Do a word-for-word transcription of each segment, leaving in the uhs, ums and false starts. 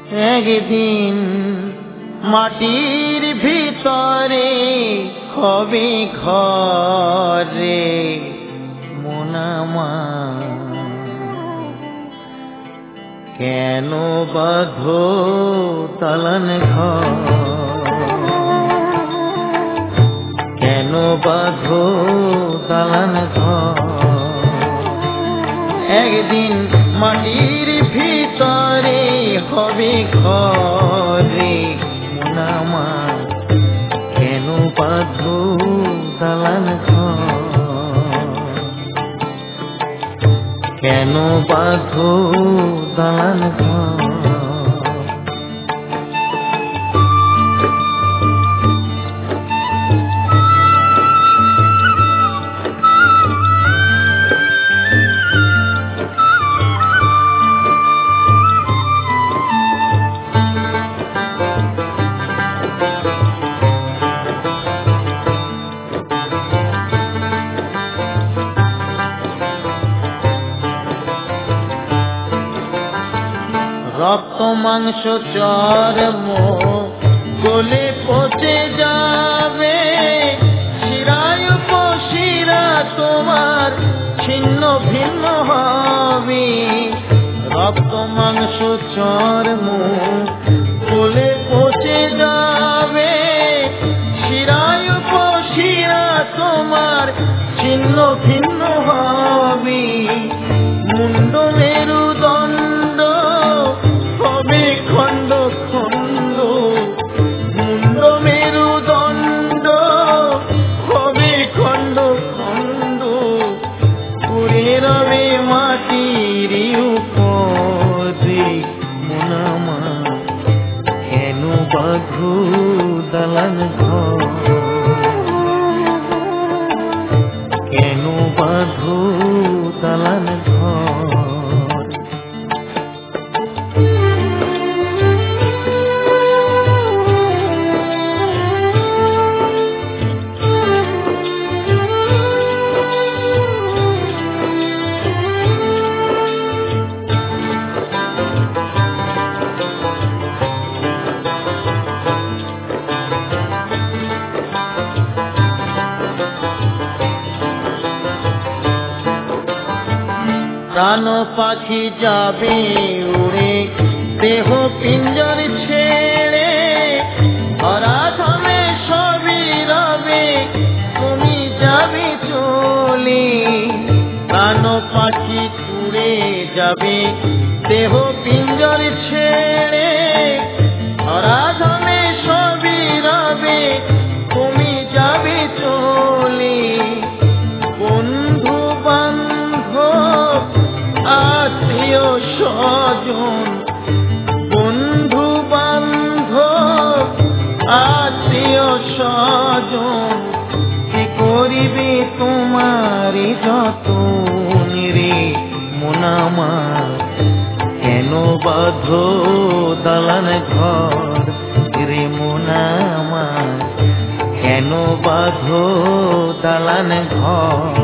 একদিন মাটির ভিতরে হবে ঘরে মন আমার, কেন বাঁধো দালান ঘর, কেন বাঁধো দালান ঘর। একদিন মাটির ভিতরে হবে ঘরে মন আমার, কেন বাঁধো দালান ঘর, কেন বাঁধো দালান ঘর। রক্ত মাংস চর্ম গলে পচে যাবে, শিরায় উপশিরা তোমার ছিন্ন ভিন্ন হবে। রক্ত মাংস চর্ম গলে পচে যাবে, শিরায় উপশিরা তোমার ছিন্ন ভিন্ন হবে। মুন্ড মেরুদণ্ড হবে খণ্ড খণ্ড, মুন্ড মেরুদণ্ড হবে খণ্ড খণ্ড, পুড়ে রবে মাটির উপরে মন আমার, কেন বাঁধো দালান ঘর, কেন বাঁধো দালান ঘর। প্রাণ পাখি যাবে উড়ে দেহ পিঞ্জর ছেড়ে, ধরাধামে সবই রবে তুমি যাবে চলে। প্রাণ পাখি উড়ে যাবে দেহ পিঞ্জর ছেড়ে, ধরাধামে সবই রবে তুমি যাবে চলে। বন্ধু বান্ধব আত্মীয় স্বজন, বন্ধু বান্ধব আত্মীয় স্বজন, কি করিবে তোমার যতন রে মন আমার, কেন বাঁধো দালান ঘর রে মন আমার, কেন বাঁধো দালান ঘর।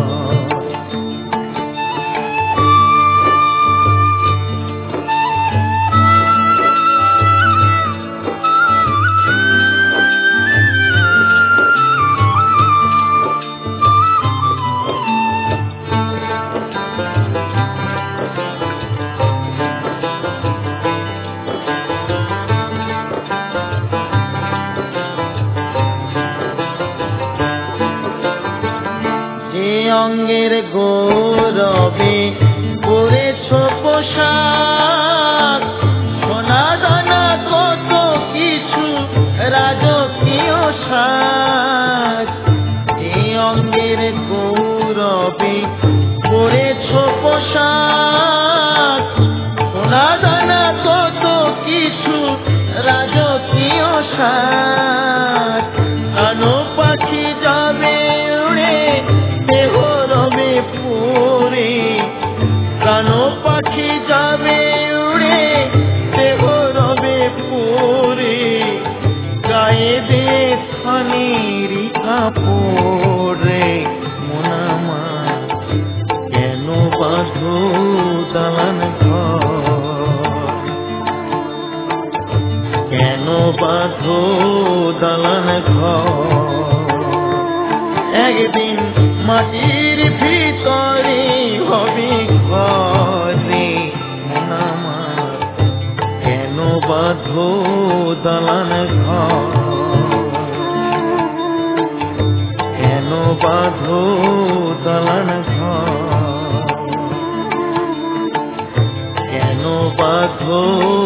অঙ্গের গৌরবে পরেছ পোশাক, সোনা দানা কত কিছু রাজকীয় সাজ। এই অঙ্গের গৌরবে পরেছ পোশাক, সোনা দানা কত কিছু রাজকীয় সাজ। কানো পাখি যাবে উড়ে দেহ রবে পুরে, প্রাণ পাখি যাবে উড়ে দেহ রবে পুরে। গায়ে দে থানির কাপড়ে মন আমার, কেন বাঁধো দালান ঘর, মাটির ভিতরে হবে ঘরে মন আমার কেন বাঁধো দালান ঘর কেন বাঁধো দালান ঘর কেন বাঁধো